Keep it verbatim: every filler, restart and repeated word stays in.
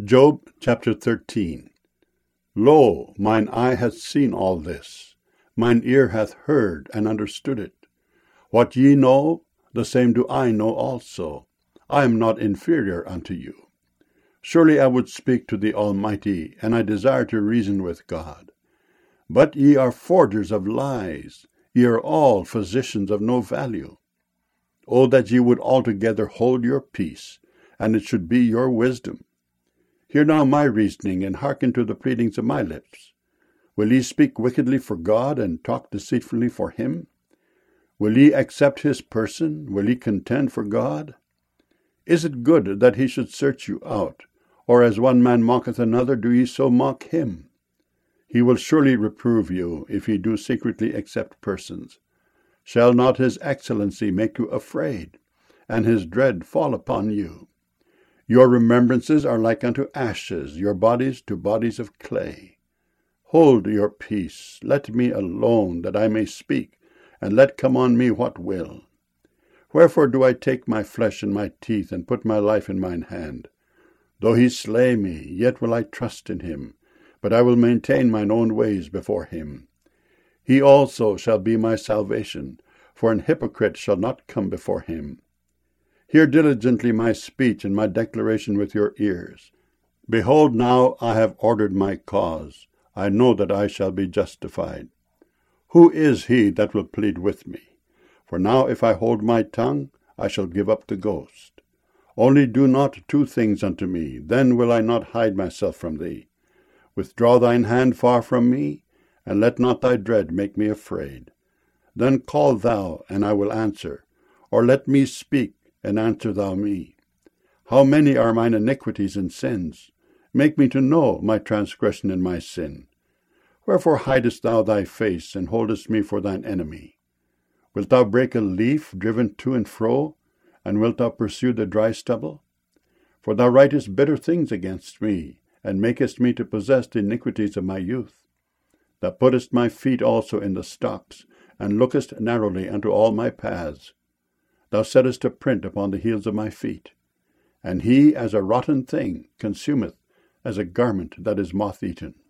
Job chapter thirteen. Lo, mine eye hath seen all this, mine ear hath heard and understood it. What ye know, the same do I know also. I am not inferior unto you. Surely I would speak to the Almighty, and I desire to reason with God. But ye are forgers of lies, ye are all physicians of no value. O that ye would altogether hold your peace, and it should be your wisdom. Hear now my reasoning, and hearken to the pleadings of my lips. Will ye speak wickedly for God, and talk deceitfully for him? Will ye accept his person? Will ye contend for God? Is it good that he should search you out? Or as one man mocketh another, do ye so mock him? He will surely reprove you, if ye do secretly accept persons. Shall not his excellency make you afraid, and his dread fall upon you? Your remembrances are like unto ashes, your bodies to bodies of clay. Hold your peace, let me alone, that I may speak, and let come on me what will. Wherefore do I take my flesh in my teeth, and put my life in mine hand? Though he slay me, yet will I trust in him, but I will maintain mine own ways before him. He also shall be my salvation, for an hypocrite shall not come before him. Hear diligently my speech and my declaration with your ears. Behold, now I have ordered my cause. I know that I shall be justified. Who is he that will plead with me? For now if I hold my tongue, I shall give up the ghost. Only do not two things unto me, then will I not hide myself from thee. Withdraw thine hand far from me, and let not thy dread make me afraid. Then call thou, and I will answer, or let me speak, and answer thou me. How many are mine iniquities and sins? Make me to know my transgression and my sin. Wherefore hidest thou thy face, and holdest me for thine enemy? Wilt thou break a leaf driven to and fro, and wilt thou pursue the dry stubble? For thou writest bitter things against me, and makest me to possess the iniquities of my youth. Thou puttest my feet also in the stocks, and lookest narrowly unto all my paths. Thou settest a print upon the heels of my feet. And he, as a rotten thing, consumeth, as a garment that is moth-eaten.